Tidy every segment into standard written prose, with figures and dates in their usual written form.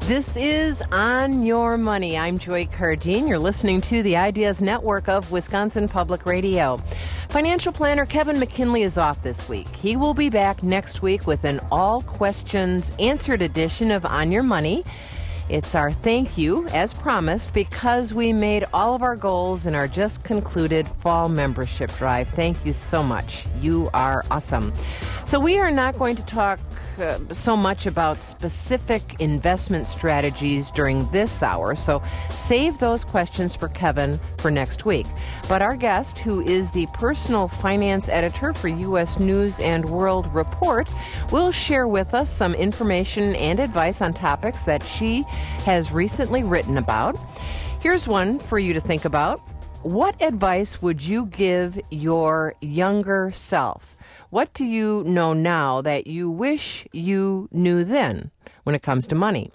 This is On Your Money. I'm Joy Cardine. You're listening to the Ideas Network of Wisconsin Public Radio. Financial planner Kevin McKinley is off this week. He will be back next week with an all questions answered edition of On Your Money. It's our thank you, as promised, because we made all of our goals in our just concluded fall membership drive. Thank you so much. You are awesome. So we are not going to talk so much about specific investment strategies during this hour, so save those questions for Kevin for next week. But our guest, who is the personal finance editor for U.S. News and World Report, will share with us some information and advice on topics that she has recently written about. Here's one for you to think about. What advice would you give your younger self? What do you know now that you wish you knew then when it comes to money?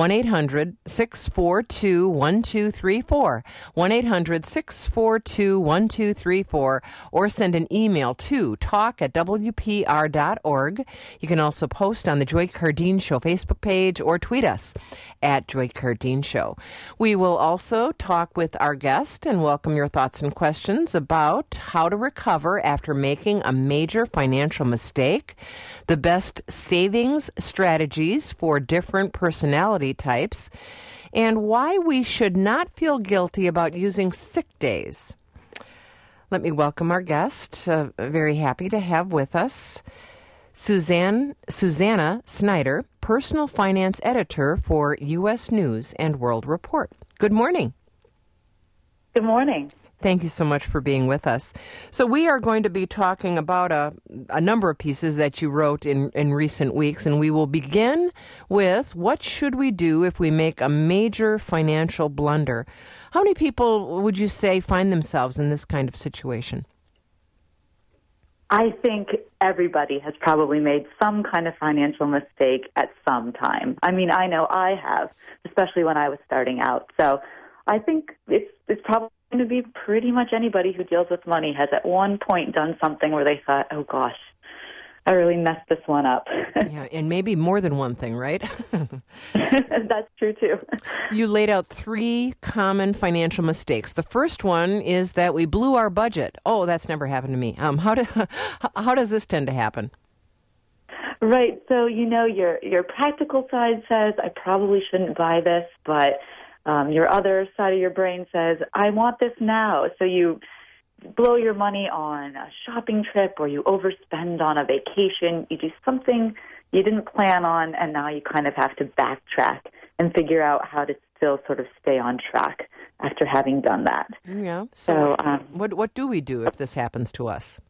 1-800-642-1234. 1-800-642-1234. Or send an email to talk@wpr.org. You can also post on the Joy Cardine Show Facebook page or tweet us at Joy Cardine Show. We will also talk with our guest and welcome your thoughts and questions about how to recover after making a major financial mistake, the best savings strategies for different personality types, and why we should not feel guilty about using sick days. Let me welcome our guest. Very happy to have with us Susanna Snyder, personal finance editor for U.S. News and World Report. Good morning. Good morning. Thank you so much for being with us. So we are going to be talking about a number of pieces that you wrote in recent weeks, and we will begin with what should we do if we make a major financial blunder? How many people would you say find themselves in this kind of situation? I think everybody has probably made some kind of financial mistake at some time. I mean, I know I have, especially when I was starting out. So I think it's probably going to be pretty much anybody who deals with money has at one point done something where they thought, oh gosh, I really messed this one up. Yeah, and maybe more than one thing, right? That's true too. You laid out 3 common financial mistakes. The first one is that we blew our budget. Oh, that's never happened to me. How does this tend to happen? Right. So, your practical side says, I probably shouldn't buy this, but your other side of your brain says, I want this now. So you blow your money on a shopping trip or you overspend on a vacation. You do something you didn't plan on, and now you kind of have to backtrack and figure out how to still sort of stay on track after having done that. Yeah. So what do we do if this happens to us?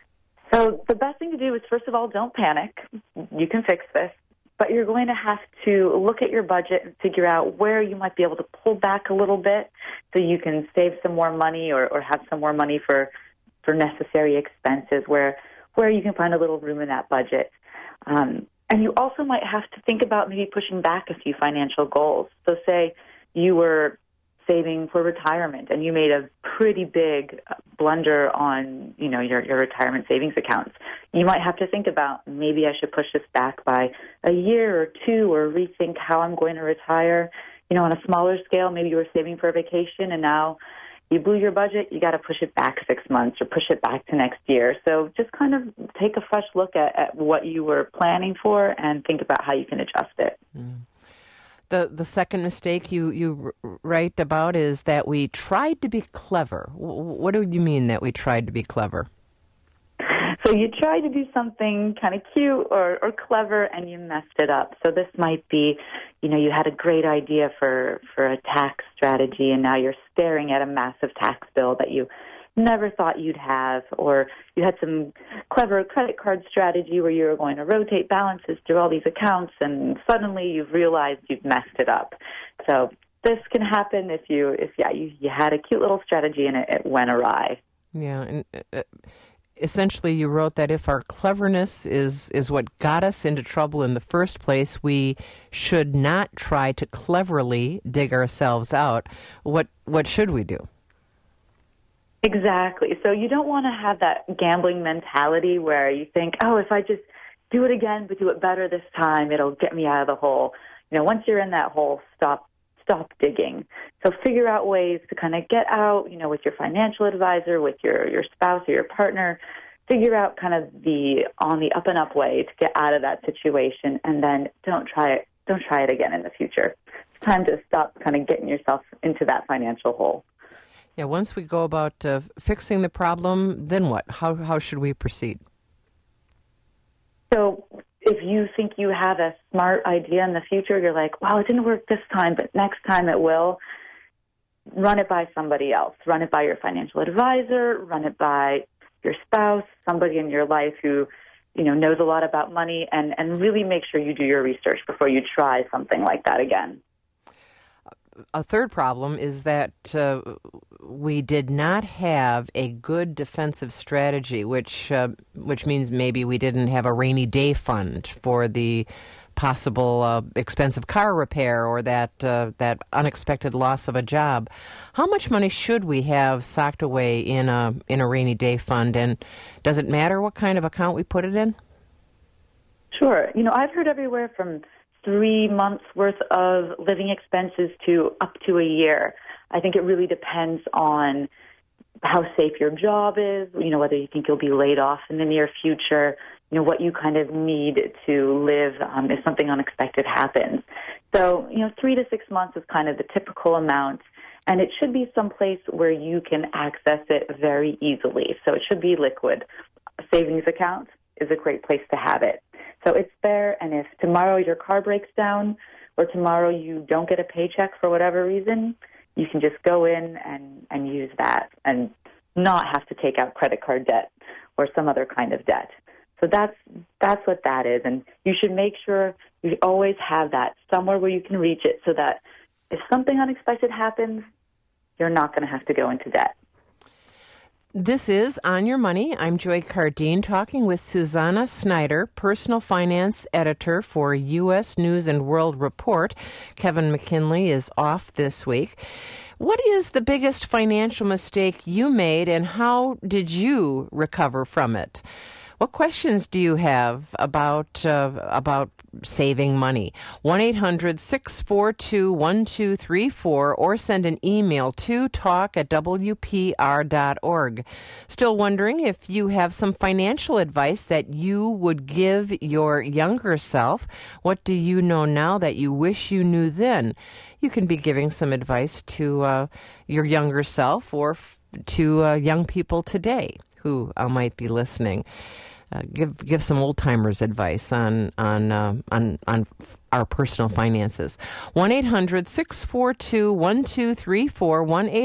So the best thing to do is, first of all, don't panic. You can fix this. But you're going to have to look at your budget and figure out where you might be able to pull back a little bit so you can save some more money or have some more money for necessary expenses where you can find a little room in that budget. And you also might have to think about maybe pushing back a few financial goals. So say you were saving for retirement and you made a pretty big blunder on, your retirement savings accounts. You might have to think about, maybe I should push this back by a year or 2 or rethink how I'm going to retire. On a smaller scale, maybe you were saving for a vacation and now you blew your budget, you got to push it back 6 months or push it back to next year. So just kind of take a fresh look at what you were planning for and think about how you can adjust it. Mm. The second mistake you write about is that we tried to be clever. What do you mean that we tried to be clever? So you tried to do something kind of cute or clever and you messed it up. So this might be, you had a great idea for a tax strategy and now you're staring at a massive tax bill that you never thought you'd have, or you had some clever credit card strategy where you were going to rotate balances through all these accounts and suddenly you've realized you've messed it up. So this can happen if you had a cute little strategy and it went awry. Yeah, and essentially you wrote that if our cleverness is what got us into trouble in the first place, we should not try to cleverly dig ourselves out. What should we do? Exactly. So you don't want to have that gambling mentality where you think, oh, if I just do it again but do it better this time, it'll get me out of the hole. once you're in that hole, stop digging. So figure out ways to kind of get out, with your financial advisor, with your spouse or your partner. Figure out kind of on the up and up way to get out of that situation, and then don't try it again in the future. It's time to stop kind of getting yourself into that financial hole. Yeah, once we go about fixing the problem, then what? How should we proceed? So if you think you have a smart idea in the future, you're like, wow, it didn't work this time, but next time it will. Run it by somebody else. Run it by your financial advisor. Run it by your spouse, somebody in your life who, knows a lot about money, and really make sure you do your research before you try something like that again. A third problem is that we did not have a good defensive strategy, which means maybe we didn't have a rainy day fund for the possible expensive car repair or that unexpected loss of a job. How much money should we have socked away in a rainy day fund, and does it matter what kind of account we put it in? Sure. I've heard everywhere from 3 months worth of living expenses to up to a year. I think it really depends on how safe your job is, whether you think you'll be laid off in the near future, what you kind of need to live if something unexpected happens. So, 3 to 6 months is kind of the typical amount, and it should be someplace where you can access it very easily. So it should be liquid. A savings account is a great place to have it. So it's there, and if tomorrow your car breaks down or tomorrow you don't get a paycheck for whatever reason, you can just go in and use that and not have to take out credit card debt or some other kind of debt. So that's what that is, and you should make sure you always have that somewhere where you can reach it so that if something unexpected happens, you're not going to have to go into debt. This is On Your Money. I'm Joy Cardine talking with Susanna Snyder, personal finance editor for U.S. News and World Report. Kevin McKinley is off this week. What is the biggest financial mistake you made, and how did you recover from it? What questions do you have about saving money? 1-800-642-1234 or send an email to talk@wpr.org. Still wondering if you have some financial advice that you would give your younger self? What do you know now that you wish you knew then? You can be giving some advice to your younger self or to young people today who might be listening. Give some old timers advice on our personal finances. 1-800-642-1234,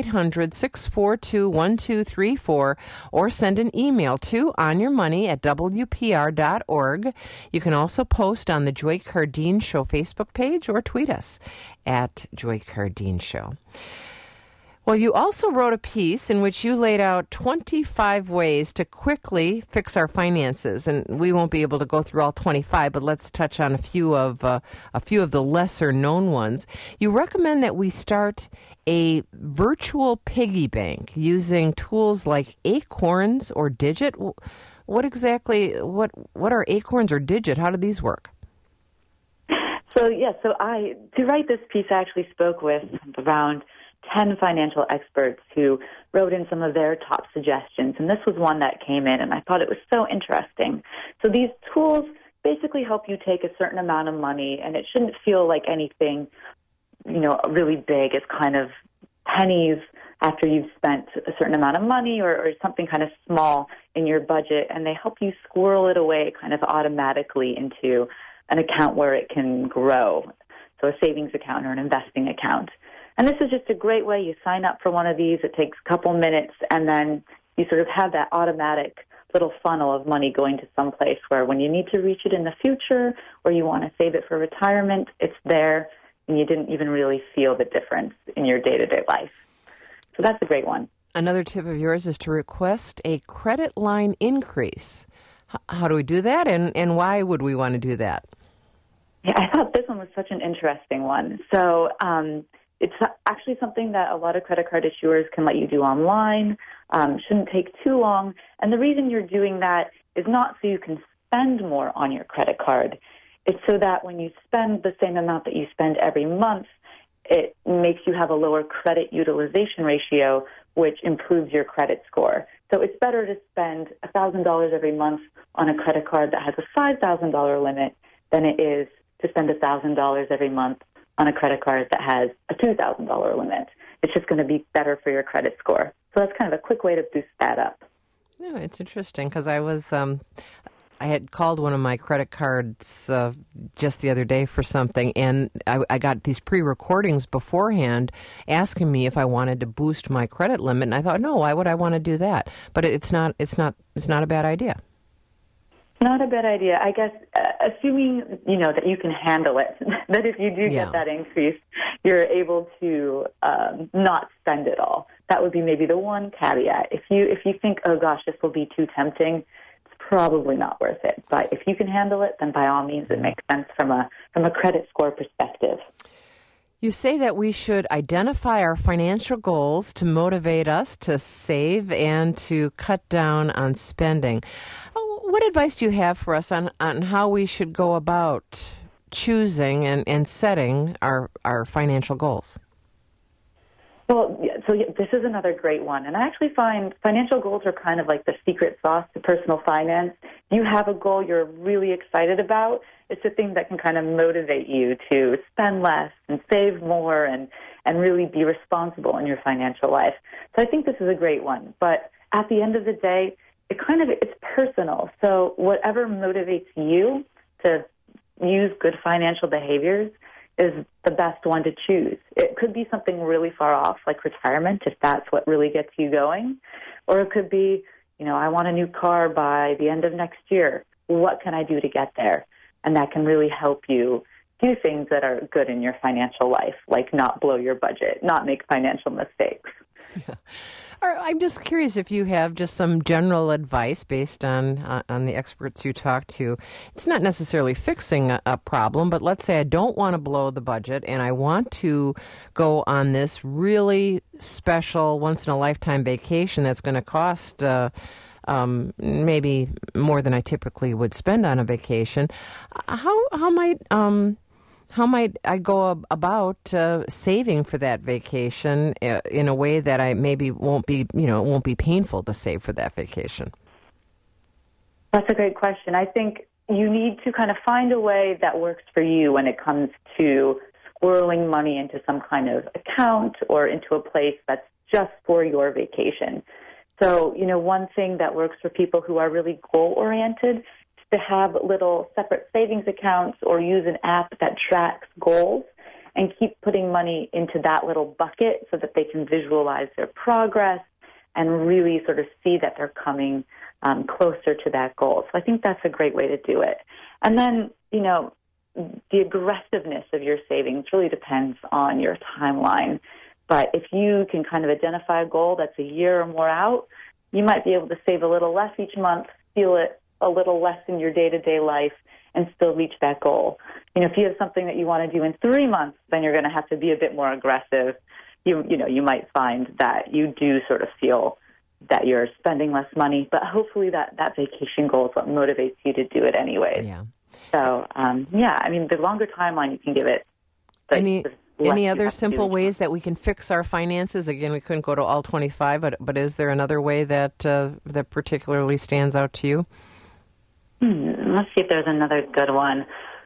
1-800-642-1234, or send an email to onyourmoney@wpr.org. You can also post on the Joy Cardine Show Facebook page or tweet us at Joy Cardine Show. Well, you also wrote a piece in which you laid out 25 ways to quickly fix our finances, and we won't be able to go through all 25, but let's touch on a few of the lesser known ones. You recommend that we start a virtual piggy bank using tools like Acorns or Digit. What are Acorns or Digit? How do these work? So to write this piece, I actually spoke with around 10 financial experts who wrote in some of their top suggestions, and this was one that came in, and I thought it was so interesting. So these tools basically help you take a certain amount of money, and it shouldn't feel like anything, really big. It's kind of pennies after you've spent a certain amount of money or something kind of small in your budget, and they help you squirrel it away kind of automatically into an account where it can grow, so a savings account or an investing account. And this is just a great way. You sign up for one of these. It takes a couple minutes, and then you sort of have that automatic little funnel of money going to someplace where when you need to reach it in the future or you want to save it for retirement, it's there, and you didn't even really feel the difference in your day-to-day life. So that's a great one. Another tip of yours is to request a credit line increase. How do we do that, and why would we want to do that? Yeah, I thought this one was such an interesting one. So it's actually something that a lot of credit card issuers can let you do online. Shouldn't take too long. And the reason you're doing that is not so you can spend more on your credit card. It's so that when you spend the same amount that you spend every month, it makes you have a lower credit utilization ratio, which improves your credit score. So it's better to spend $1,000 every month on a credit card that has a $5,000 limit than it is to spend $1,000 every month on a credit card that has a $2,000 limit. It's just going to be better for your credit score. So that's kind of a quick way to boost that up. No, it's interesting because I had called one of my credit cards just the other day for something, and I got these pre-recordings beforehand asking me if I wanted to boost my credit limit, and I thought, no, why would I want to do that? But it's not a bad idea. Not a bad idea. I guess, assuming, that you can handle it, that if you do get that increase, you're able to not spend it all. That would be maybe the one caveat. If you think, oh gosh, this will be too tempting, it's probably not worth it. But if you can handle it, then by all means it makes sense from a credit score perspective. You say that we should identify our financial goals to motivate us to save and to cut down on spending. What advice do you have for us on how we should go about choosing and setting our financial goals? Well, this is another great one. And I actually find financial goals are kind of like the secret sauce to personal finance. You have a goal you're really excited about. It's a thing that can kind of motivate you to spend less and save more and really be responsible in your financial life. So I think this is a great one. But at the end of the day, it's personal. So whatever motivates you to use good financial behaviors is the best one to choose. It could be something really far off, like retirement, if that's what really gets you going. Or it could be, I want a new car by the end of next year. What can I do to get there? And that can really help you do things that are good in your financial life, like not blow your budget, not make financial mistakes. Yeah. I'm just curious if you have just some general advice based on the experts you talk to. It's not necessarily fixing a problem, but let's say I don't want to blow the budget and I want to go on this really special once-in-a-lifetime vacation that's going to cost maybe more than I typically would spend on a vacation. How might I go about saving for that vacation in a way that I maybe won't be painful to save for that vacation? That's a great question. I think you need to kind of find a way that works for you when it comes to squirreling money into some kind of account or into a place that's just for your vacation. So, one thing that works for people who are really goal-oriented to have little separate savings accounts or use an app that tracks goals and keep putting money into that little bucket so that they can visualize their progress and really sort of see that they're coming closer to that goal. So I think that's a great way to do it. And then, the aggressiveness of your savings really depends on your timeline. But if you can kind of identify a goal that's a year or more out, you might be able to save a little less each month, feel it a little less in your day-to-day life, and still reach that goal. If you have something that you want to do in 3 months, then you're going to have to be a bit more aggressive. You might find that you do sort of feel that you're spending less money, but hopefully that vacation goal is what motivates you to do it anyways. Yeah. So, the longer timeline you can give it. Any other simple ways that we can fix our finances? Again, we couldn't go to all 25, but is there another way that particularly stands out to you? Let's see if there's another good one.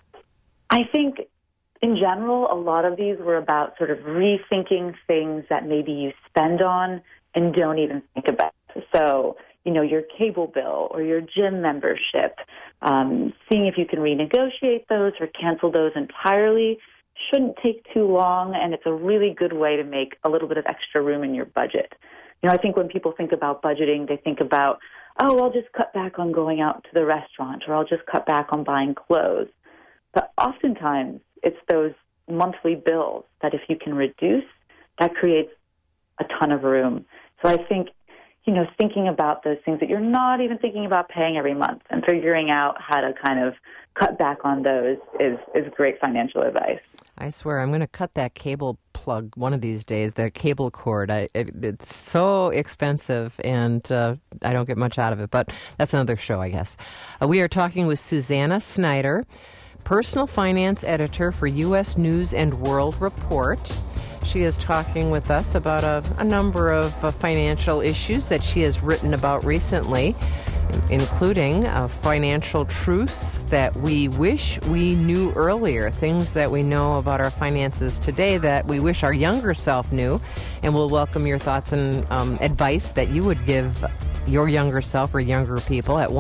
I think, in general, a lot of these were about sort of rethinking things that maybe you spend on and don't even think about. So, your cable bill or your gym membership, seeing if you can renegotiate those or cancel those entirely shouldn't take too long, and it's a really good way to make a little bit of extra room in your budget. I think when people think about budgeting, they think about, I'll just cut back on going out to the restaurant, or I'll just cut back on buying clothes. But oftentimes, it's those monthly bills that if you can reduce, that creates a ton of room. So I think, thinking about those things that you're not even thinking about paying every month and figuring out how to kind of cut back on those is great financial advice. I swear I'm going to cut that cable plug one of these days, the cable cord. It's so expensive, and I don't get much out of it. But that's another show, I guess. We are talking with Susanna Snyder, personal finance editor for U.S. News and World Report. She is talking with us about a number of financial issues that she has written about recently, including financial truths that we wish we knew earlier, things that we know about our finances today that we wish our younger self knew. And we'll welcome your thoughts and advice that you would give your younger self or younger people at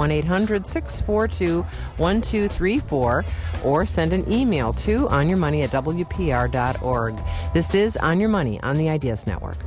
1-800-642-1234 or send an email to onyourmoney@wpr.org. This is On Your Money on the Ideas Network.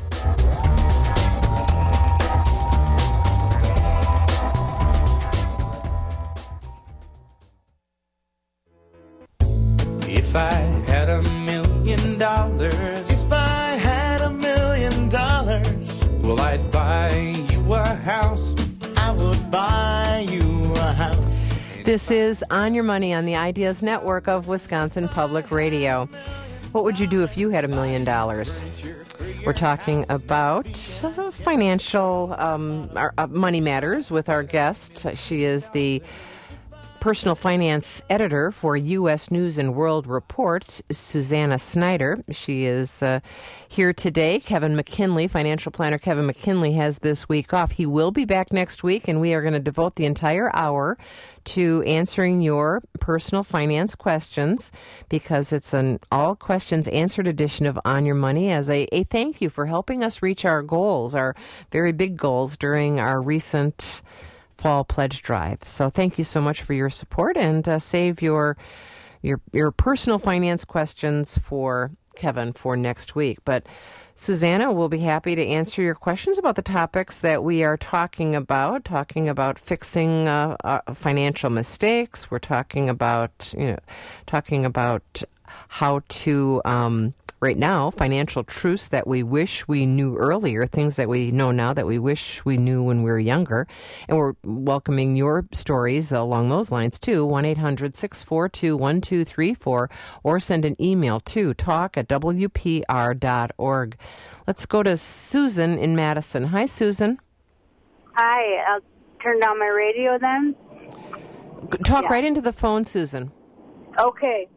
If I had $1 million, if I had $1 million, well, I'd buy you a house. I would buy you a house. This is On Your Money on the Ideas Network of Wisconsin Public Radio. What would you do if you had $1 million? We're talking about financial money matters with our guest. She is the personal finance editor for U.S. News and World Report, Susanna Snyder. She is here today. Kevin McKinley, financial planner Kevin McKinley, has this week off. He will be back next week, and we are going to devote the entire hour to answering your personal finance questions, because it's an all questions answered edition of On Your Money as a thank you for helping us reach our goals, our very big goals during our recent fall pledge drive. So thank you so much for your support, and save your personal finance questions for Kevin for next week. But Susanna will be happy to answer your questions about the topics that we are talking about fixing financial mistakes. We're talking about how to right now, financial truths that we wish we knew earlier, things that we know now that we wish we knew when we were younger. And we're welcoming your stories along those lines, too. 1-800-642-1234, or send an email to talk@wpr.org. Let's go to Susan in Madison. Hi, Susan. Hi. I'll turn down my radio then. Talk right into the phone, Susan. Okay.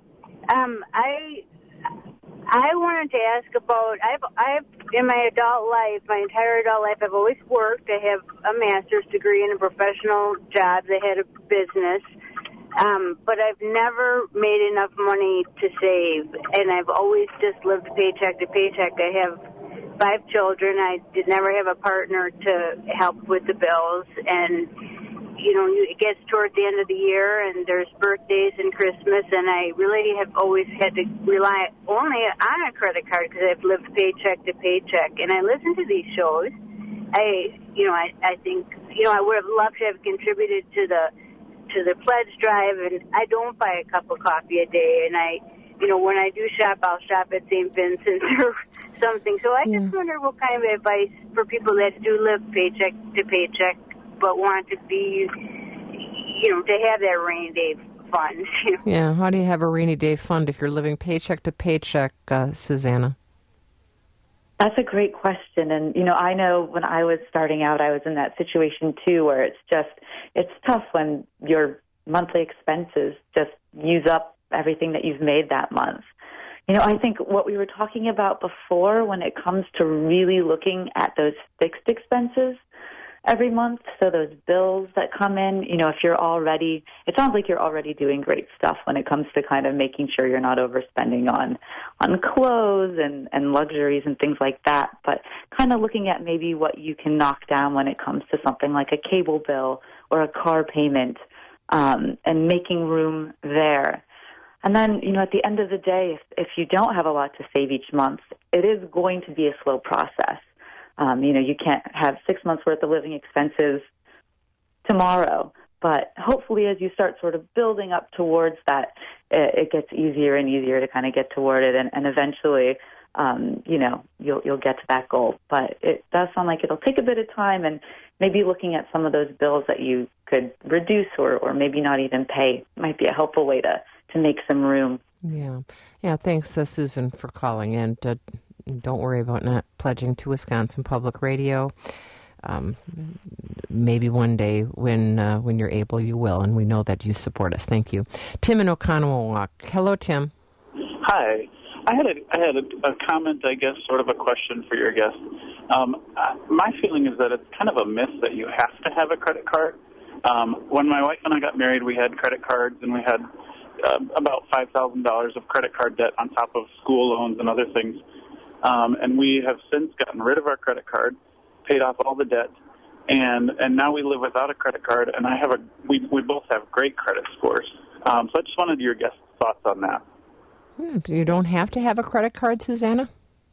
I wanted to ask about, I've in my adult life, my entire adult life, I've always worked. I have a master's degree in a professional job. I had a business, but I've never made enough money to save, and I've always just lived paycheck to paycheck. I have 5 children. I did never have a partner to help with the bills, and it gets towards the end of the year, and there's birthdays and Christmas, and I really have always had to rely only on a credit card because I've lived paycheck to paycheck. And I listen to these shows. I think I would have loved to have contributed to the pledge drive, and I don't buy a cup of coffee a day. And when I do shop, I'll shop at St. Vincent's or something. So I just wonder what kind of advice for people that do live paycheck to paycheck, but want to be, to have that rainy day fund. Yeah, how do you have a rainy day fund if you're living paycheck to paycheck, Susanna? That's a great question. And, I know when I was starting out, I was in that situation too, where it's tough when your monthly expenses just use up everything that you've made that month. I think what we were talking about before when it comes to really looking at those fixed expenses every month, so those bills that come in, if you're already, it sounds like you're already doing great stuff when it comes to kind of making sure you're not overspending on clothes and luxuries and things like that, but kind of looking at maybe what you can knock down when it comes to something like a cable bill or a car payment, and making room there. And then, at the end of the day, if you don't have a lot to save each month, it is going to be a slow process. You can't have 6 months worth of living expenses tomorrow, but hopefully as you start sort of building up towards that, it gets easier and easier to kind of get toward it, and eventually, you'll get to that goal. But it does sound like it'll take a bit of time, and maybe looking at some of those bills that you could reduce or maybe not even pay might be a helpful way to make some room. Yeah. Thanks, Susan, for calling in. Don't worry about not pledging to Wisconsin Public Radio. maybe one day when you're able, you will, and we know that you support us. Thank you. Tim in Oconomowoc. Hello, Tim. Hi. I had a comment, I guess, sort of a question for your guest. My feeling is that it's kind of a myth that you have to have a credit card. When my wife and I got married, we had credit cards, and we had about $5,000 of credit card debt on top of school loans and other things. And we have since gotten rid of our credit card, paid off all the debt, and now we live without a credit card. And we both have great credit scores. So I just wanted your guest's thoughts on that. You don't have to have a credit card, Susanna?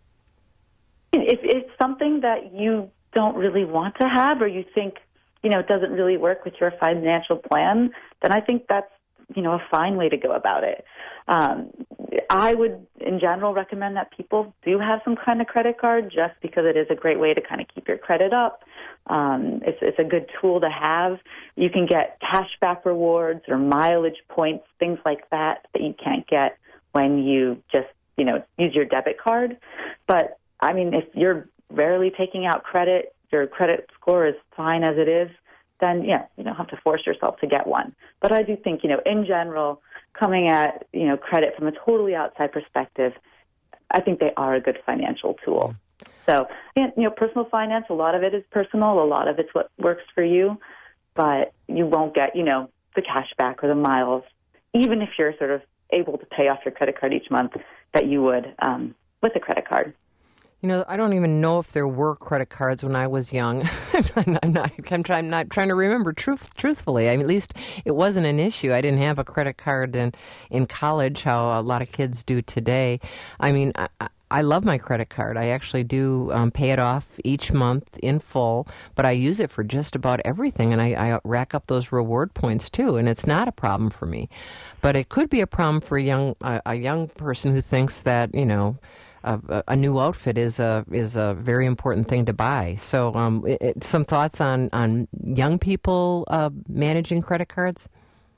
If it's something that you don't really want to have, or you think, it doesn't really work with your financial plan, then I think that's, a fine way to go about it. I would, in general, recommend that people do have some kind of credit card, just because it is a great way to kind of keep your credit up. It's a good tool to have. You can get cashback rewards or mileage points, things like that you can't get when you just, use your debit card. But, if you're rarely taking out credit, your credit score is fine as it is, then, you don't have to force yourself to get one. But I do think, in general, coming at, credit from a totally outside perspective, I think they are a good financial tool. So, personal finance, a lot of it is personal. A lot of it's what works for you. But you won't get, the cash back or the miles, even if you're sort of able to pay off your credit card each month that you would with a credit card. I don't even know if there were credit cards when I was young. I'm not trying to remember truthfully. At least it wasn't an issue. I didn't have a credit card in college, how a lot of kids do today. I love my credit card. I actually do pay it off each month in full, but I use it for just about everything, and I rack up those reward points too, and it's not a problem for me. But it could be a problem for a young person who thinks that, a new outfit is a very important thing to buy. So some thoughts on young people managing credit cards?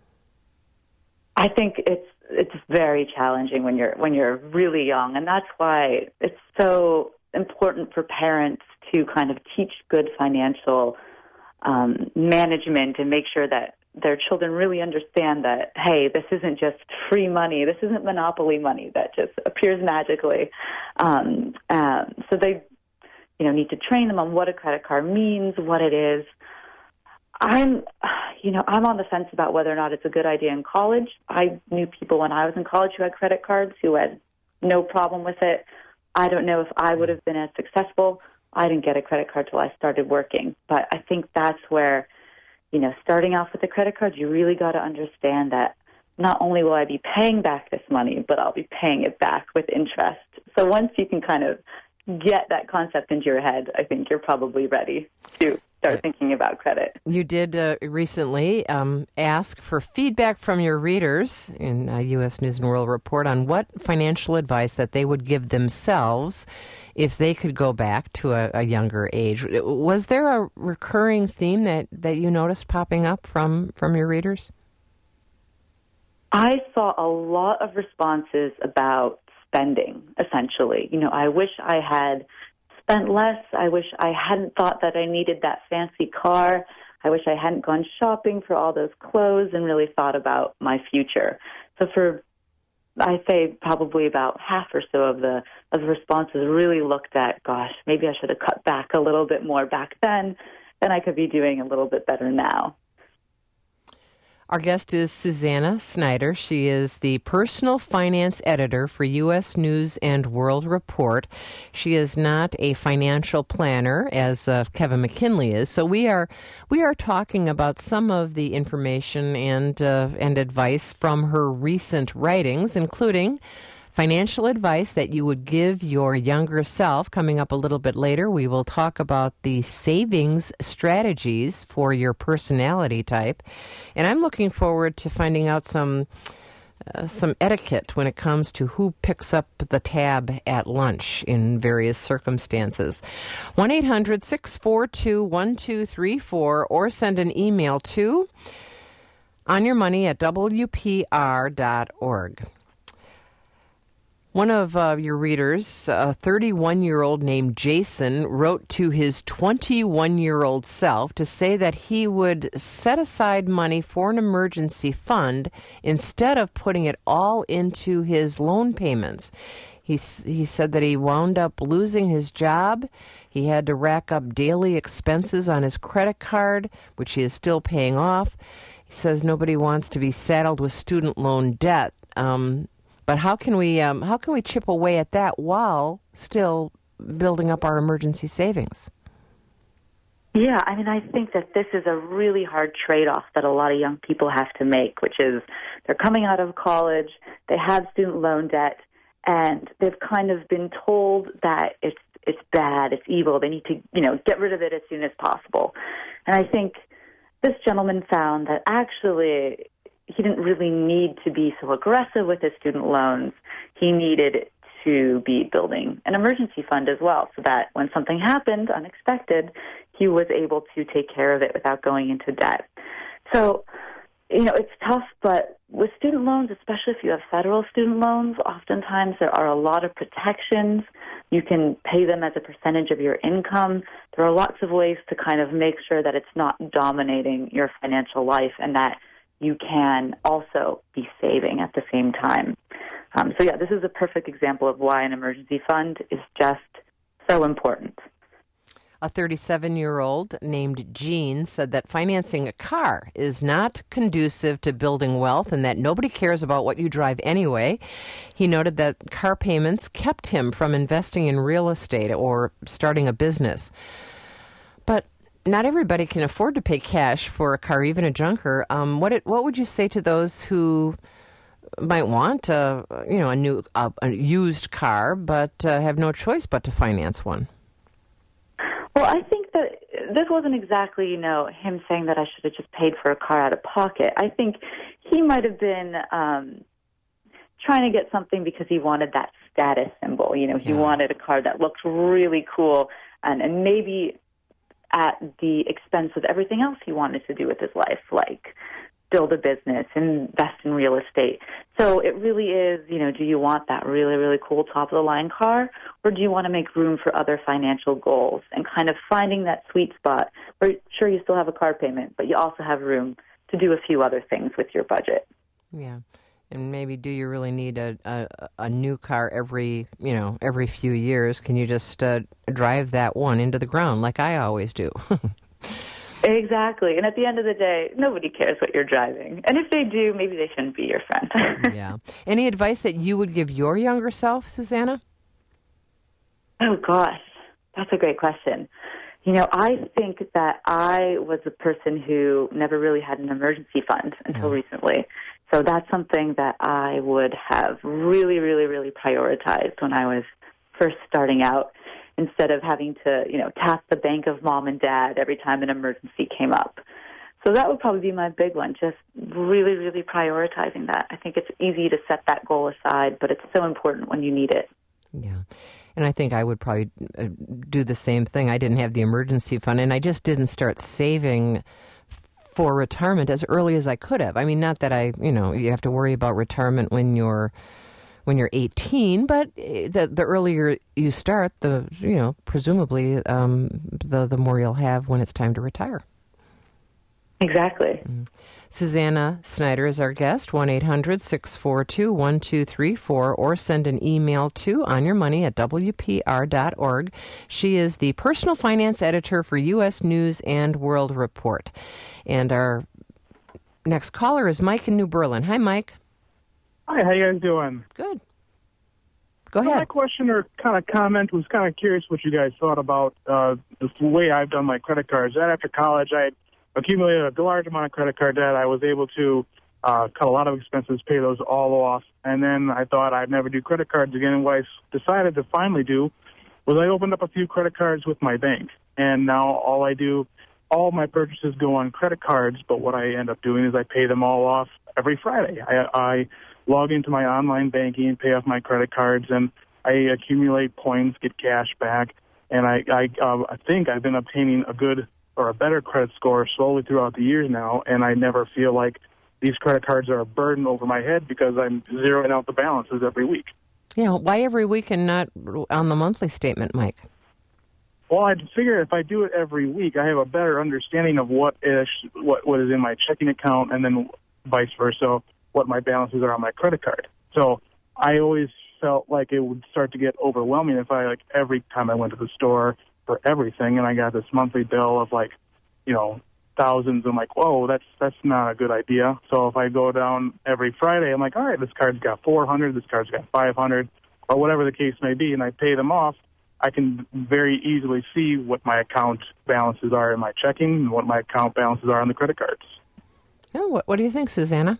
I think it's very challenging when you're really young, and that's why it's so important for parents to kind of teach good financial management and make sure that their children really understand that, hey, this isn't just free money. This isn't monopoly money that just appears magically. So they, need to train them on what a credit card means, what it is. I'm on the fence about whether or not it's a good idea in college. I knew people when I was in college who had credit cards who had no problem with it. I don't know if I would have been as successful. I didn't get a credit card till I started working. But I think that's where, starting off with a credit card, you really got to understand that not only will I be paying back this money, but I'll be paying it back with interest. So once you can kind of get that concept into your head, I think you're probably ready to start thinking about credit. You did recently ask for feedback from your readers in U.S. News and World Report on what financial advice that they would give themselves if they could go back to a younger age. Was there a recurring theme that you noticed popping up from your readers? I saw a lot of responses about spending, essentially. I wish I had spent less. I wish I hadn't thought that I needed that fancy car. I wish I hadn't gone shopping for all those clothes and really thought about my future. So I say probably about half or so of the responses really looked at, gosh, maybe I should have cut back a little bit more back then, and I could be doing a little bit better now. Our guest is Susanna Snyder. She is the personal finance editor for U.S. News and World Report. She is not a financial planner, as Kevin McKinley is. So we are talking about some of the information and advice from her recent writings, including financial advice that you would give your younger self. Coming up a little bit later, we will talk about the savings strategies for your personality type. And I'm looking forward to finding out some etiquette when it comes to who picks up the tab at lunch in various circumstances. 1-800-642-1234 or send an email to onyourmoney@wpr.org. One of your readers, a 31-year-old named Jason, wrote to his 21-year-old self to say that he would set aside money for an emergency fund instead of putting it all into his loan payments. He said that he wound up losing his job. He had to rack up daily expenses on his credit card, which he is still paying off. He says nobody wants to be saddled with student loan debt. But how can we chip away at that while still building up our emergency savings? Yeah, I mean, I think that this is a really hard trade-off that a lot of young people have to make, which is they're coming out of college, they have student loan debt, and they've kind of been told that it's bad, it's evil, they need to, get rid of it as soon as possible. And I think this gentleman found that actually he didn't really need to be so aggressive with his student loans. He needed to be building an emergency fund as well, so that when something happened unexpected, he was able to take care of it without going into debt. So, it's tough, but with student loans, especially if you have federal student loans, oftentimes there are a lot of protections. You can pay them as a percentage of your income. There are lots of ways to kind of make sure that it's not dominating your financial life and that you can also be saving at the same time. This is a perfect example of why an emergency fund is just so important. A 37-year-old named Jean said that financing a car is not conducive to building wealth and that nobody cares about what you drive anyway. He noted that car payments kept him from investing in real estate or starting a business. But not everybody can afford to pay cash for a car, even a junker. What would you say to those who might want a used car but have no choice but to finance one? Well, I think that this wasn't exactly, him saying that I should have just paid for a car out of pocket. I think he might have been trying to get something because he wanted that status symbol. He wanted a car that looked really cool and maybe at the expense of everything else he wanted to do with his life, like build a business, invest in real estate. So it really is, do you want that really, really cool top-of-the-line car, or do you want to make room for other financial goals and kind of finding that sweet spot where, sure, you still have a car payment, but you also have room to do a few other things with your budget. Yeah. And maybe do you really need a new car every few years? Can you just drive that one into the ground like I always do? Exactly. And at the end of the day, nobody cares what you're driving. And if they do, maybe they shouldn't be your friend. Yeah. Any advice that you would give your younger self, Susanna? Oh, gosh. That's a great question. I think that I was a person who never really had an emergency fund until recently. So that's something that I would have really, really, really prioritized when I was first starting out, instead of having to, tap the bank of mom and dad every time an emergency came up. So that would probably be my big one, just really, really prioritizing that. I think it's easy to set that goal aside, but it's so important when you need it. Yeah. And I think I would probably do the same thing. I didn't have the emergency fund, and I just didn't start saving for retirement as early as I could have. I mean, not that you have to worry about retirement when you're 18, but the earlier you start, presumably the more you'll have when it's time to retire. Exactly. Susanna Snyder is our guest, 1-800-642-1234, or send an email to onyourmoney@wpr.org. She is the personal finance editor for U.S. News and World Report. And our next caller is Mike in New Berlin. Hi, Mike. Hi, how you guys doing? Good. Go ahead. My question or kind of comment was kind of curious what you guys thought about the way I've done my credit cards. Right after college, I had accumulated a large amount of credit card debt. I was able to cut a lot of expenses, pay those all off, and then I thought I'd never do credit cards again. And what I decided to finally do was I opened up a few credit cards with my bank, and now all my purchases go on credit cards, but what I end up doing is I pay them all off every Friday. I log into my online banking, pay off my credit cards, and I accumulate points, get cash back, and I think I've been obtaining a good or a better credit score slowly throughout the years now, and I never feel like these credit cards are a burden over my head because I'm zeroing out the balances every week. Yeah, why every week and not on the monthly statement, Mike? Well, I'd figure if I do it every week, I have a better understanding of what is in my checking account, and then vice versa, what my balances are on my credit card. So I always felt like it would start to get overwhelming if every time I went to the store for everything, and I got this monthly bill of thousands. I'm like, whoa, that's not a good idea. So if I go down every Friday, I'm like, all right, this card's got 400, this card's got 500, or whatever the case may be, and I pay them off. I can very easily see what my account balances are in my checking and what my account balances are on the credit cards. Oh, what do you think, Susanna?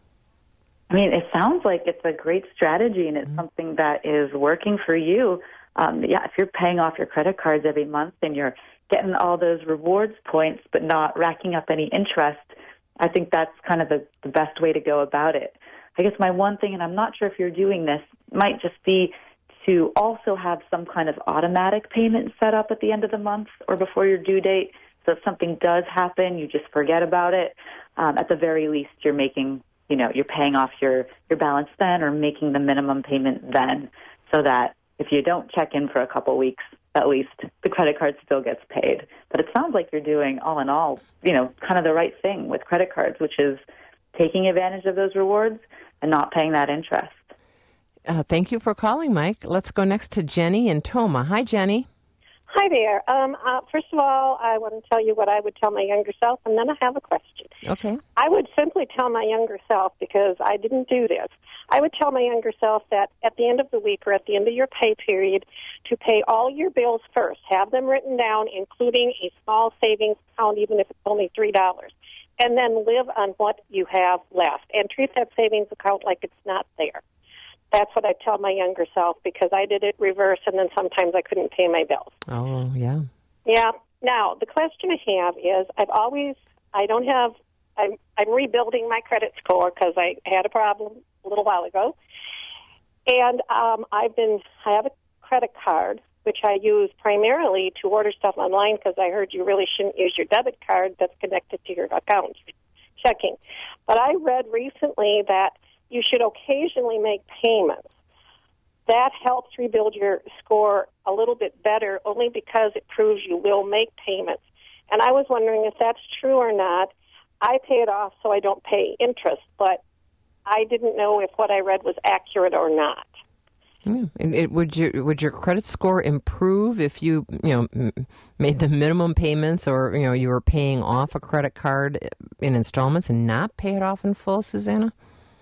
I mean, it sounds like it's a great strategy, and it's something that is working for you. If you're paying off your credit cards every month and you're getting all those rewards points but not racking up any interest, I think that's kind of the best way to go about it. I guess my one thing, and I'm not sure if you're doing this, might just be to also have some kind of automatic payment set up at the end of the month or before your due date. So if something does happen, you just forget about it. At the very least, you're making, you're paying off your balance then, or making the minimum payment then, so that if you don't check in for a couple weeks, at least the credit card still gets paid. But it sounds like you're doing, all in all, kind of the right thing with credit cards, which is taking advantage of those rewards and not paying that interest. Thank you for calling, Mike. Let's go next to Jenny in Toma. Hi, Jenny. Hi there. First of all, I want to tell you what I would tell my younger self, and then I have a question. Okay. I would simply tell my younger self, because I didn't do this, I would tell my younger self that at the end of the week or at the end of your pay period to pay all your bills first. Have them written down, including a small savings account, even if it's only $3, and then live on what you have left. And treat that savings account like it's not there. That's what I tell my younger self, because I did it reverse, and then sometimes I couldn't pay my bills. Oh, yeah. Yeah. Now, the question I have is, I'm rebuilding my credit score because I had a problem a little while ago. And I have a credit card, which I use primarily to order stuff online, because I heard you really shouldn't use your debit card that's connected to your account checking. But I read recently that you should occasionally make payments. That helps rebuild your score a little bit better, only because it proves you will make payments. And I was wondering if that's true or not. I pay it off so I don't pay interest, but I didn't know if what I read was accurate or not. And would your credit score improve if you made the minimum payments, or you were paying off a credit card in installments and not pay it off in full, Susanna?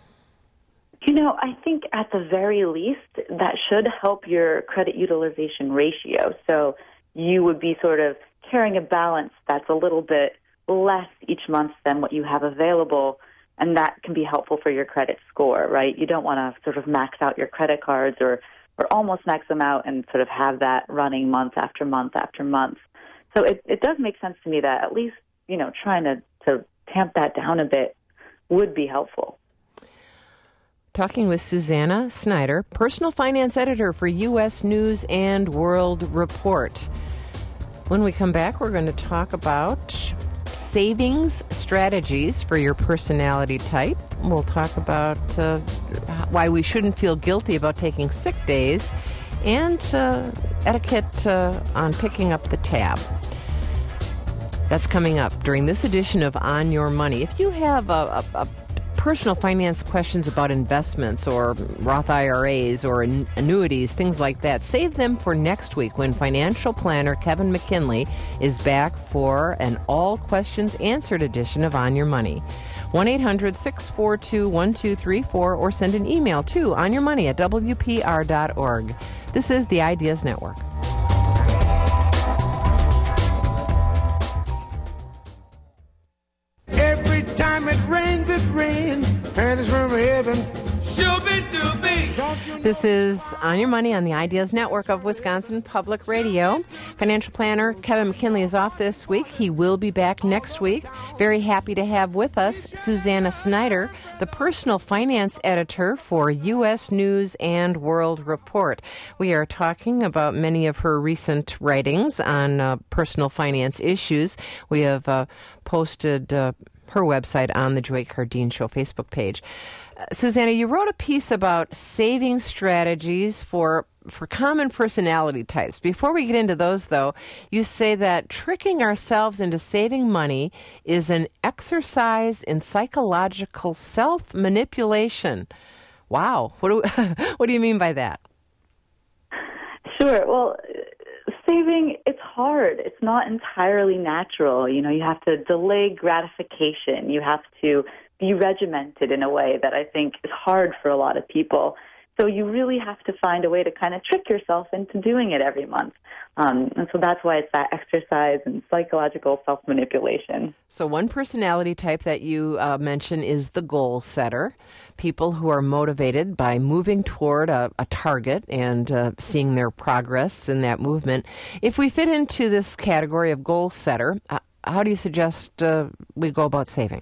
I think at the very least that should help your credit utilization ratio. So you would be sort of carrying a balance that's a little bit less each month than what you have available, and that can be helpful for your credit score, right? You don't want to sort of max out your credit cards or almost max them out and sort of have that running month after month after month. So it does make sense to me that at least, trying to tamp that down a bit would be helpful. Talking with Susanna Snyder, personal finance editor for U.S. News and World Report. When we come back, we're going to talk about savings strategies for your personality type. We'll talk about why we shouldn't feel guilty about taking sick days, and etiquette on picking up the tab. That's coming up during this edition of On Your Money. If you have a personal finance questions about investments or Roth IRAs or annuities, things like that, save them for next week when financial planner Kevin McKinley is back for an all questions answered edition of On Your Money. 1-800-642-1234 or send an email to onyourmoney@wpr.org. This is the Ideas Network. Every time it rains, and it's from heaven. This is On Your Money on the Ideas Network of Wisconsin Public Radio. Financial planner Kevin McKinley is off this week. He will be back next week. Very happy to have with us Susanna Snyder, the personal finance editor for U.S. News and World Report. We are talking about many of her recent writings on personal finance issues. We have posted her website on the Joy Cardine Show Facebook page. Susanna, you wrote a piece about saving strategies for common personality types. Before we get into those, though, you say that tricking ourselves into saving money is an exercise in psychological self-manipulation. Wow. What do you mean by that? Sure. Well, saving, it's hard. It's not entirely natural. You know, you have to delay gratification. You have to be regimented in a way that I think is hard for a lot of people. So you really have to find a way to kind of trick yourself into doing it every month. And so that's why it's that exercise in psychological self-manipulation. So one personality type that you mention is the goal setter, people who are motivated by moving toward a target and seeing their progress in that movement. If we fit into this category of goal setter, how do you suggest we go about saving?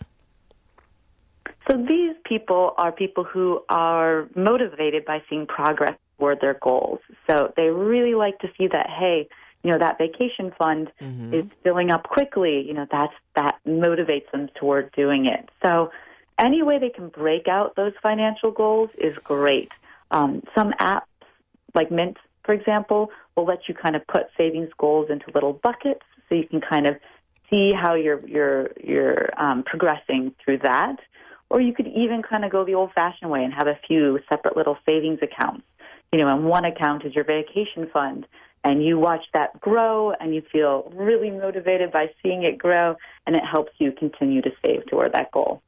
So these people are people who are motivated by seeing progress toward their goals. So they really like to see that, hey, you know, that vacation fund is filling up quickly. You know, that motivates them toward doing it. So any way they can break out those financial goals is great. Some apps, like Mint, for example, will let you kind of put savings goals into little buckets so you can kind of see how you're progressing through that. Or you could even kind of go the old-fashioned way and have a few separate little savings accounts. You know, and one account is your vacation fund, and you watch that grow, and you feel really motivated by seeing it grow, and it helps you continue to save toward that goal.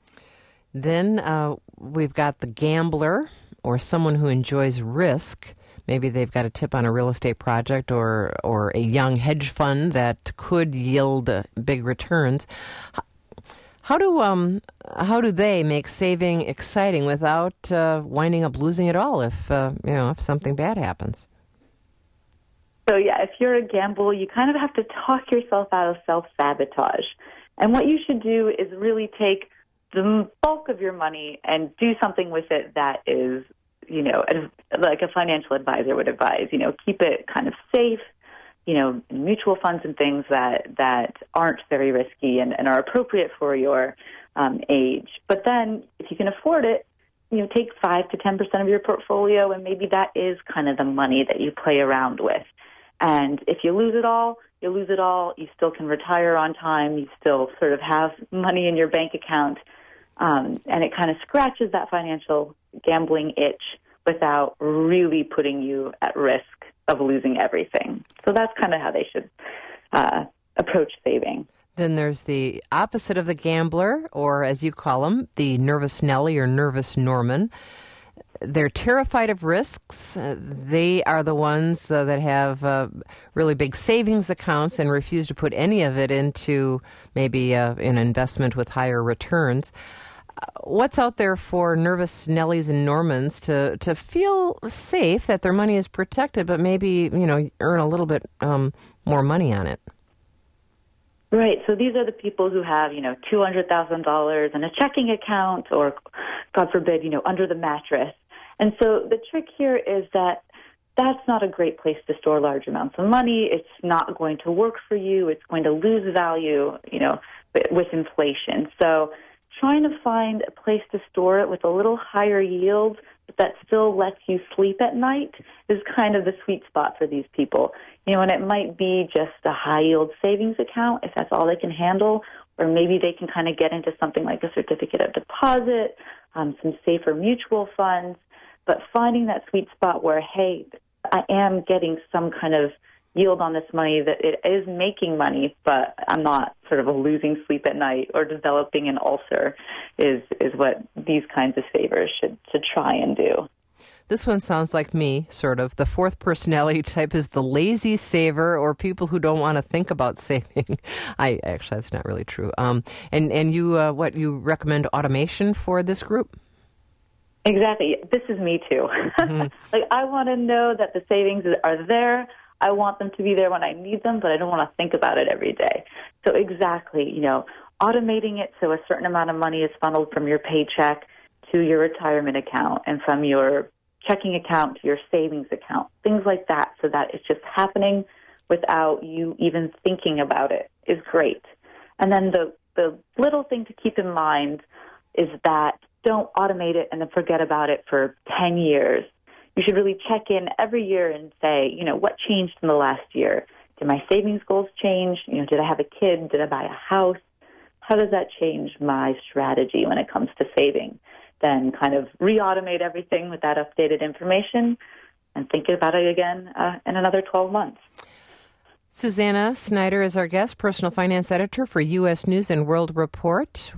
Then we've got the gambler, or someone who enjoys risk. Maybe they've got a tip on a real estate project or a young hedge fund that could yield big returns. How do they make saving exciting without winding up losing it all if something bad happens? So yeah, if you're a gambler, you kind of have to talk yourself out of self-sabotage. And what you should do is really take the bulk of your money and do something with it that is, you know, like a financial advisor would advise. You know, keep it kind of safe. You know, mutual funds and things that aren't very risky and are appropriate for your age. But then, if you can afford it, you know, take 5 to 10% of your portfolio, and maybe that is kind of the money that you play around with. And if you lose it all, you lose it all. You still can retire on time. You still sort of have money in your bank account, and it kind of scratches that financial gambling itch without really putting you at risk of losing everything. So that's kind of how they should approach saving. Then there's the opposite of the gambler, or as you call them, the nervous Nelly or nervous Norman. They're terrified of risks. They are the ones that have really big savings accounts and refuse to put any of it into maybe an investment with higher returns. What's out there for nervous Nellies and Normans to feel safe that their money is protected, but maybe, you know, earn a little bit more money on it? Right. So these are the people who have, you know, $200,000 in a checking account or, God forbid, you know, under the mattress. And so the trick here is that that's not a great place to store large amounts of money. It's not going to work for you. It's going to lose value, you know, with inflation. So trying to find a place to store it with a little higher yield but that still lets you sleep at night is kind of the sweet spot for these people. You know, and it might be just a high-yield savings account if that's all they can handle, or maybe they can kind of get into something like a certificate of deposit, some safer mutual funds, but finding that sweet spot where, hey, I am getting some kind of yield on this money, that it is making money, but I'm not sort of losing sleep at night or developing an ulcer is what these kinds of savers should try and do. This one sounds like me, sort of. The fourth personality type is the lazy saver, or people who don't want to think about saving. Actually, that's not really true. And you, you recommend automation for this group? Exactly. This is me too. Mm-hmm. Like, I want to know that the savings are there. I want them to be there when I need them, but I don't want to think about it every day. So exactly, you know, automating it so a certain amount of money is funneled from your paycheck to your retirement account and from your checking account to your savings account, things like that, so that it's just happening without you even thinking about it is great. And then the little thing to keep in mind is that don't automate it and then forget about it for 10 years. You should really check in every year and say, what changed in the last year? Did my savings goals change? Did I have a kid? Did I buy a house? How does that change my strategy when it comes to saving? Then kind of re-automate everything with that updated information and think about it again in another 12 months. Susanna Snyder is our guest, personal finance editor for U.S. News and World Report.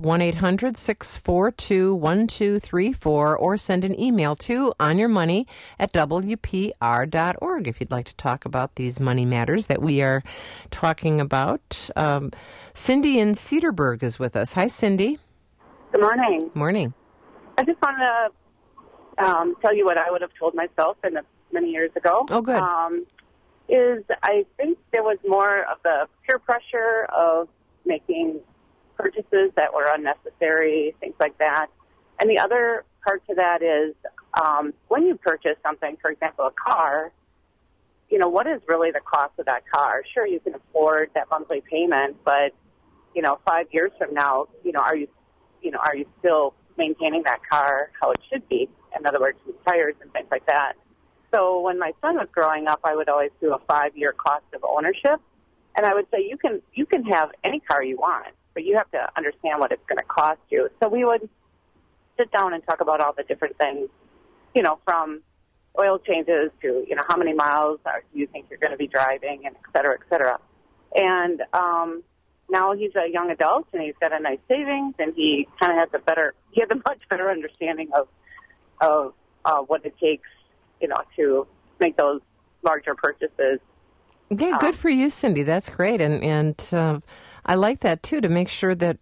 1-800-642-1234, or send an email to onyourmoney@wpr.org if you'd like to talk about these money matters that we are talking about. Cindy in Cedarburg is with us. Hi, Cindy. Good morning. Morning. I just want to tell you what I would have told myself many years ago. Oh, good. Is I think there was more of the peer pressure of making purchases that were unnecessary, things like that. And the other part to that is when you purchase something, for example, a car, what is really the cost of that car? Sure, you can afford that monthly payment, but 5 years from now, are you still maintaining that car how it should be? In other words, with tires and things like that. So when my son was growing up, I would always do a 5-year cost of ownership, and I would say you can have any car you want, but you have to understand what it's going to cost you. So we would sit down and talk about all the different things, from oil changes to how many miles do you think you're going to be driving, and et cetera, et cetera. And now he's a young adult and he's got a nice savings, and he kind of has a much better understanding of what it takes, to make those larger purchases. Yeah, good for you, Cindy. That's great, and I like that too. To make sure that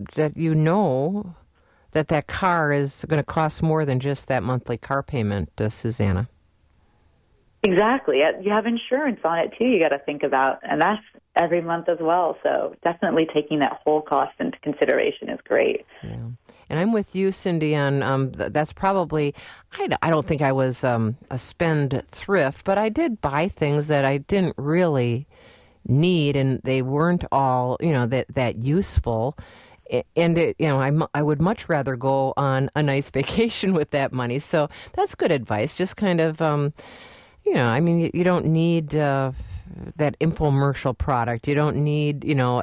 that car is going to cost more than just that monthly car payment, Susanna. Exactly. You have insurance on it too. You got to think about, and that's every month as well. So definitely taking that whole cost into consideration is great. Yeah. And I'm with you, Cindy, on that's probably, I don't think I was a spendthrift, but I did buy things that I didn't really need, and they weren't all, that useful. And, I would much rather go on a nice vacation with that money. So that's good advice. Just kind of, you don't need that infomercial product. You don't need,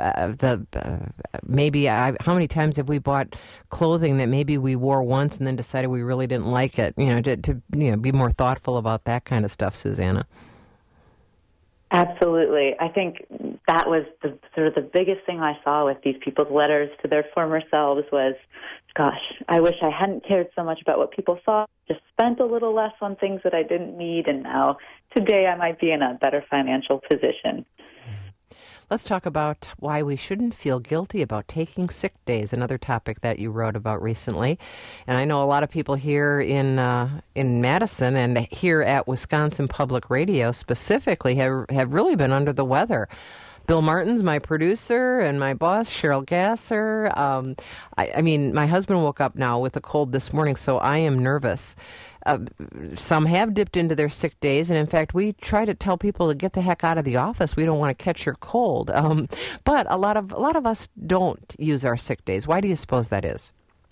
maybe how many times have we bought clothing that maybe we wore once and then decided we really didn't like it? To be more thoughtful about that kind of stuff, Susanna. Absolutely. I think that was the biggest thing I saw with these people's letters to their former selves was, gosh, I wish I hadn't cared so much about what people thought, just spent a little less on things that I didn't need, and now today I might be in a better financial position. Let's talk about why we shouldn't feel guilty about taking sick days, another topic that you wrote about recently. And I know a lot of people here in Madison and here at Wisconsin Public Radio specifically have really been under the weather. Bill Martins, my producer, and my boss, Cheryl Gasser. My husband woke up now with a cold this morning, so I am nervous. Some have dipped into their sick days, and in fact, we try to tell people to get the heck out of the office. We don't want to catch your cold. But a lot of us don't use our sick days. Why do you suppose that is?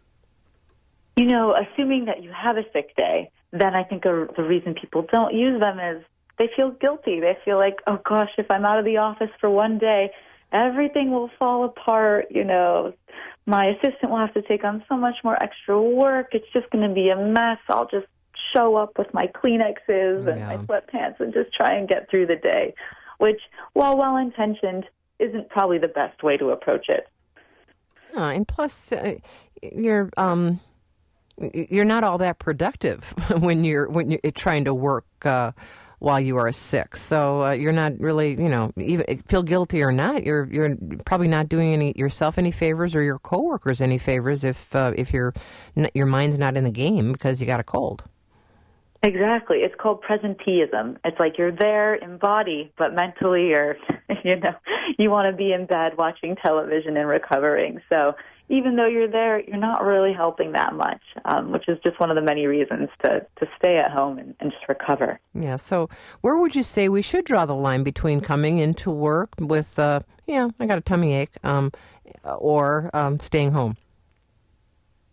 Assuming that you have a sick day, then I think the reason people don't use them is they feel guilty. They feel like, oh gosh, if I'm out of the office for one day, everything will fall apart. My assistant will have to take on so much more extra work. It's just going to be a mess. I'll just show up with my Kleenexes and my sweatpants and just try and get through the day, which, while well-intentioned, isn't probably the best way to approach it. And plus, you're not all that productive when you're trying to work while you are sick. So you're not really, even feel guilty or not, you're probably not doing yourself any favors or your coworkers any favors if your mind's not in the game because you got a cold. Exactly. It's called presenteeism. It's like you're there in body, but mentally you want to be in bed watching television and recovering. So even though you're there, you're not really helping that much, which is just one of the many reasons to stay at home and just recover. Yeah. So where would you say we should draw the line between coming into work with, I got a tummy ache, or staying home?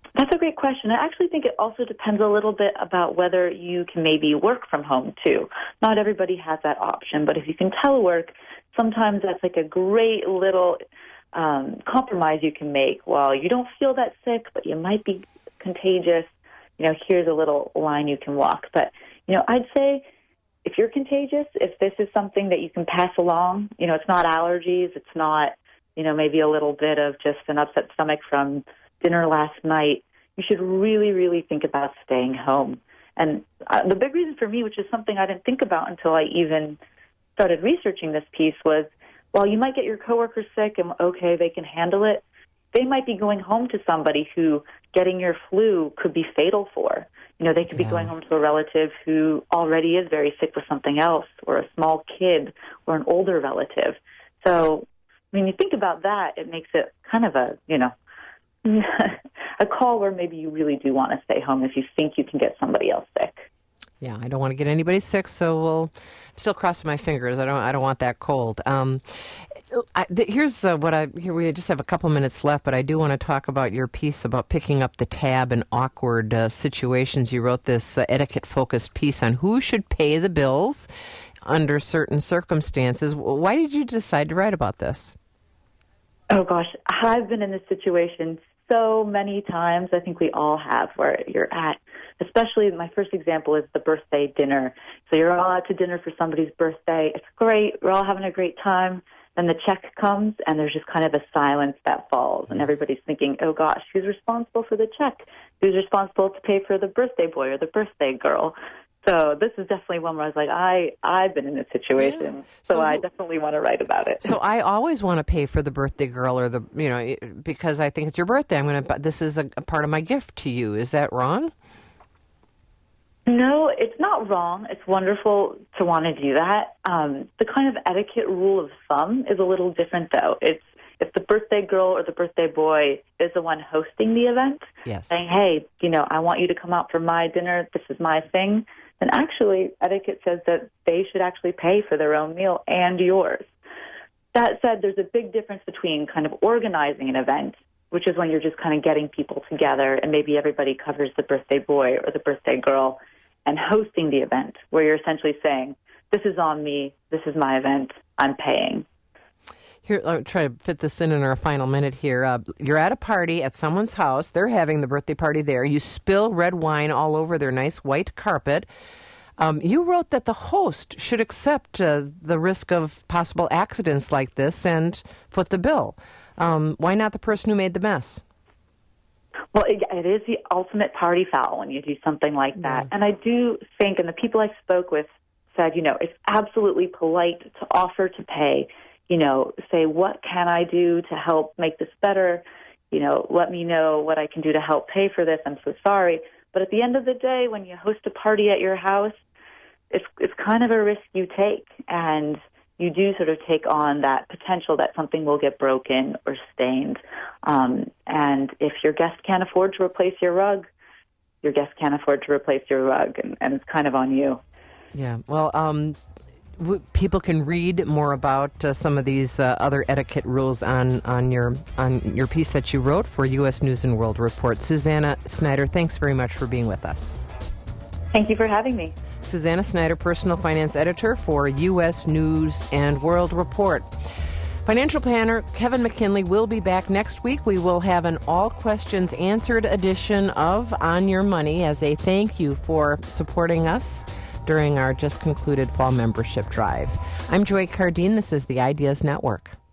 That's a great question. I actually think it also depends a little bit about whether you can maybe work from home, too. Not everybody has that option, but if you can telework, sometimes that's like a great little compromise you can make. While you don't feel that sick, but you might be contagious, here's a little line you can walk. But, I'd say if you're contagious, if this is something that you can pass along, it's not allergies, it's not, maybe a little bit of just an upset stomach from dinner last night, you should really, really think about staying home. And the big reason for me, which is something I didn't think about until I even started researching this piece, was while you might get your coworkers sick and, okay, they can handle it, they might be going home to somebody who getting your flu could be fatal for. They could be going home to a relative who already is very sick with something else, or a small kid, or an older relative. So when you think about that, it makes it kind of a, a call where maybe you really do want to stay home if you think you can get somebody else sick. Yeah, I don't want to get anybody sick, so we'll still cross my fingers. I don't want that cold. Here's here we just have a couple minutes left, but I do want to talk about your piece about picking up the tab in awkward situations. You wrote this etiquette-focused piece on who should pay the bills under certain circumstances. Why did you decide to write about this? Oh, gosh, I've been in this situation so many times. I think we all have, where you're at, especially my first example is the birthday dinner. So you're all out to dinner for somebody's birthday. It's great. We're all having a great time. Then the check comes, and there's just kind of a silence that falls, and everybody's thinking, oh, gosh, who's responsible for the check? Who's responsible to pay for the birthday boy or the birthday girl? So this is definitely one where I was like, I've been in this situation, yeah. So I definitely want to write about it. So I always want to pay for the birthday girl or because I think it's your birthday. This is a part of my gift to you. Is that wrong? No, it's not wrong. It's wonderful to want to do that. The kind of etiquette rule of thumb is a little different, though. It's if the birthday girl or the birthday boy is the one hosting the event, saying, hey, I want you to come out for my dinner, this is my thing, then actually etiquette says that they should actually pay for their own meal and yours. That said, there's a big difference between kind of organizing an event, which is when you're just kind of getting people together and maybe everybody covers the birthday boy or the birthday girl, and hosting the event, where you're essentially saying, this is on me, this is my event, I'm paying. Here, I'll try to fit this in our final minute here. You're at a party at someone's house. They're having the birthday party there. You spill red wine all over their nice white carpet. You wrote that the host should accept the risk of possible accidents like this and foot the bill. Why not the person who made the mess? Well, it is the ultimate party foul when you do something like that. And I do think, and the people I spoke with said, it's absolutely polite to offer to pay, say, what can I do to help make this better? Let me know what I can do to help pay for this. I'm so sorry. But at the end of the day, when you host a party at your house, it's kind of a risk you take. And you do sort of take on that potential that something will get broken or stained. And if your guest can't afford to replace your rug, your guest can't afford to replace your rug, and it's kind of on you. Yeah, well, people can read more about some of these other etiquette rules on your piece that you wrote for U.S. News and World Report. Susanna Snyder, thanks very much for being with us. Thank you for having me. Susanna Snyder, personal finance editor for U.S. News and World Report. Financial planner Kevin McKinley will be back next week. We will have an all questions answered edition of On Your Money as a thank you for supporting us during our just concluded fall membership drive. I'm Joy Cardine. This is the Ideas Network.